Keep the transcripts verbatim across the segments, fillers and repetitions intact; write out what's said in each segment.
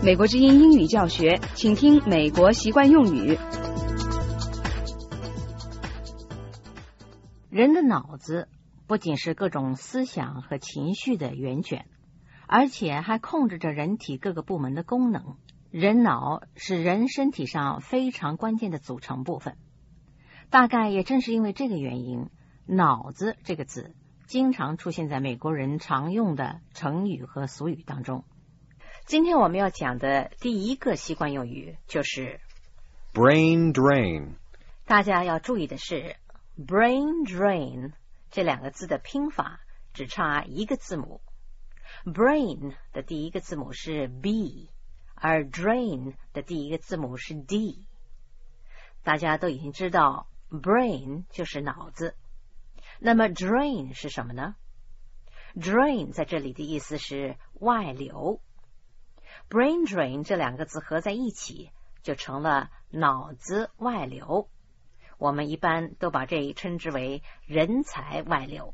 美国之音英语教学，请听美国习惯用语。 人的脑子不仅是各种思想和情绪的源泉，而且还控制着人体各个部门的功能。人脑是人身体上非常关键的组成部分。大概也正是因为这个原因，脑子这个字经常出现在美国人常用的成语和俗语当中。今天我们要讲的第一个习惯用语就是 brain drain。 大家要注意的是 brain drain 这两个字的拼法只差一个字母。 brain 的第一个字母是 B， 而 drain 的第一个字母是 D。 大家都已经知道 brain 就是脑子，那么 drain 是什么呢？ drain 在这里的意思是外流。brain drain 这两个字合在一起就成了脑子外流，我们一般都把这一称之为人才外流。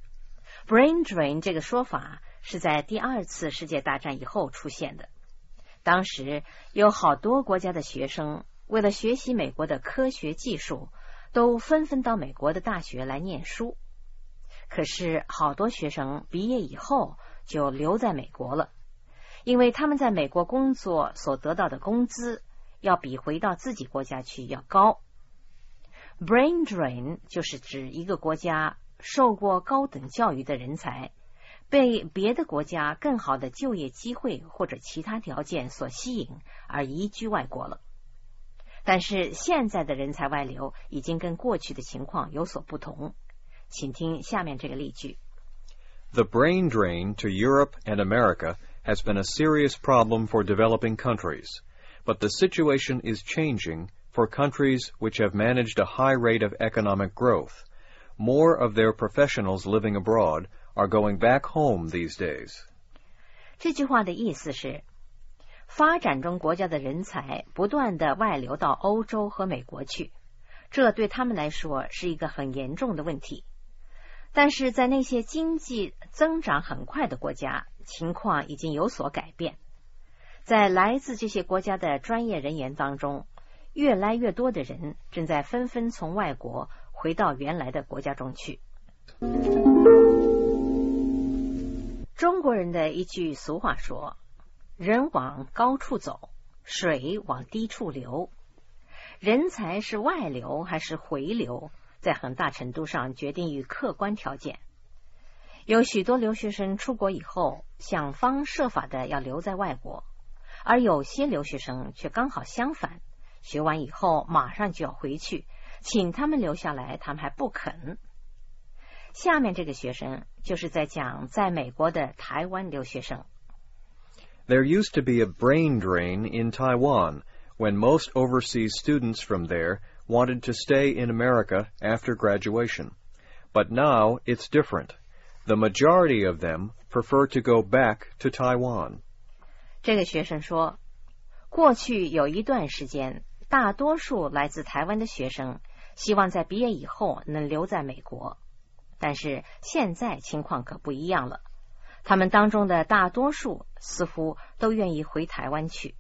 brain drain 这个说法是在第二次世界大战以后出现的。当时有好多国家的学生为了学习美国的科学技术，都纷纷到美国的大学来念书。可是好多学生毕业以后就留在美国了，因为他们在美国工作所得到的工资要比回到自己国家去要高。 brain drain 就是指一个国家受过高等教育的人才被别的国家更好的就业机会或者其他条件所吸引而移居外国了。但是现在的人才外流已经跟过去的情况有所不同，请听下面这个例句。 The brain drain to Europe and America has been a serious problem for developing countries, but the situation is changing for countries which have managed a high rate of economic growth. More of their professionals living abroad are going back home these days. 这句话的意思是，发展中国家的人才不断地外流到欧洲和美国去，这对他们来说是一个很严重的问题。但是在那些经济增长很快的国家，情况已经有所改变。在来自这些国家的专业人员当中，越来越多的人正在纷纷从外国回到原来的国家中去。中国人的一句俗话说，人往高处走，水往低处流。人才是外流还是回流，在很大程度上决定于客观条件。有许多留学生出国以后想方设法的要留在外国，而有些留学生却刚好相反，学完以后马上就要回去，请他们留下来他们还不肯。下面这个学生就是在讲在美国的台湾留学生。 There used to be a brain drain in Taiwan when most overseas students from there wanted to stay in America after graduation. But now it's different. The majority of them prefer to go back to Taiwan. 这个学生说，过去有一段时间，大多数来自台湾的学生希望在毕业以后能留在美国，但是现在情况可不一样了，他们当中的大多数似乎都愿意回台湾去。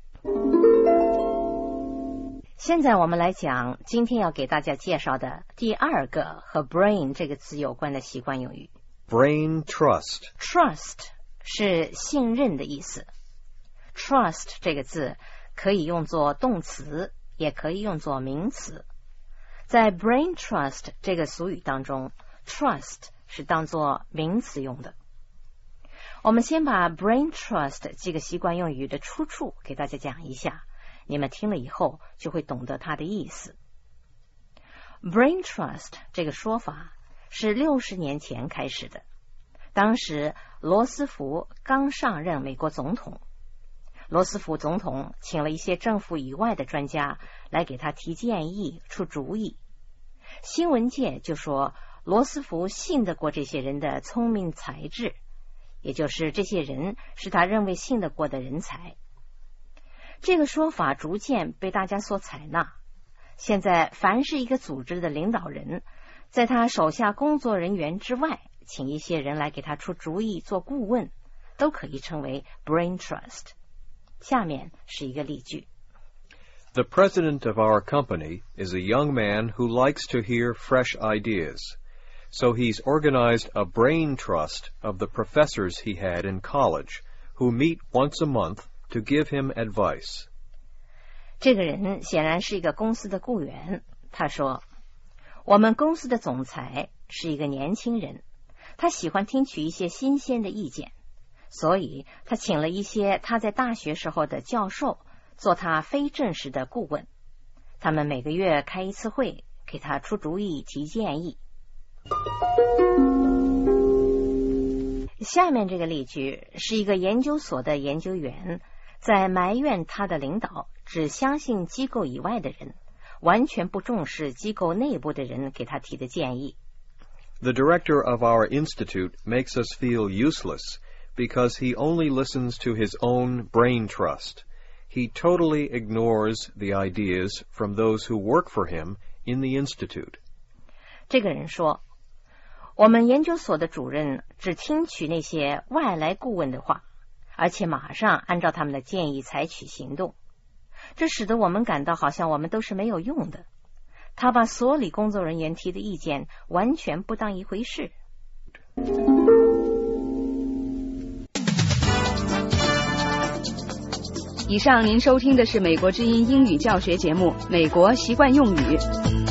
现在我们来讲今天要给大家介绍的第二个和 brain 这个词有关的习惯用语。 Brain trust. Trust 是信任的意思。 Trust 这个字可以用作动词，也可以用作名词。在 brain trust 这个俗语当中， trust 是当作名词用的。我们先把 brain trust 这个习惯用语的出处给大家讲一下，你们听了以后就会懂得它的意思。 brain trust 这个说法是六十年前开始的，当时罗斯福刚上任美国总统，罗斯福总统请了一些政府以外的专家来给他提建议出主意。新闻界就说罗斯福信得过这些人的聪明才智，也就是这些人是他认为信得过的人才。这个说法逐渐被大家所采纳。现在凡是一个组织的领导人，在他手下工作人员之外，请一些人来给他出主意做顾问，都可以称为 brain trust。 下面是一个例句。 The president of our company is a young man who likes to hear fresh ideas. So he's organized a brain trust of the professors he had in college, who meet once a month to give him advice. 这个人显然是一个公司的雇员。他说，我们公司的总裁是一个年轻人，他喜欢听取一些新鲜的意见，所以他请了一些他在大学时候的教授做他非正式的顾问。他们每个月开一次会，给他出主意、提建议。下面这个例句是一个研究所的研究员在埋怨他的领导只相信机构以外的人，完全不重视机构内部的人给他提的建议。 The director of our institute makes us feel useless because he only listens to his own brain trust. He totally ignores the ideas from those who work for him in the institute. 这个人说，我们研究所的主任只听取那些外来顾问的话，而且马上按照他们的建议采取行动。这使得我们感到好像我们都是没有用的。他把所里工作人员提的意见完全不当一回事。 以上您收听的是美国之音英语教学节目《美国习惯用语》。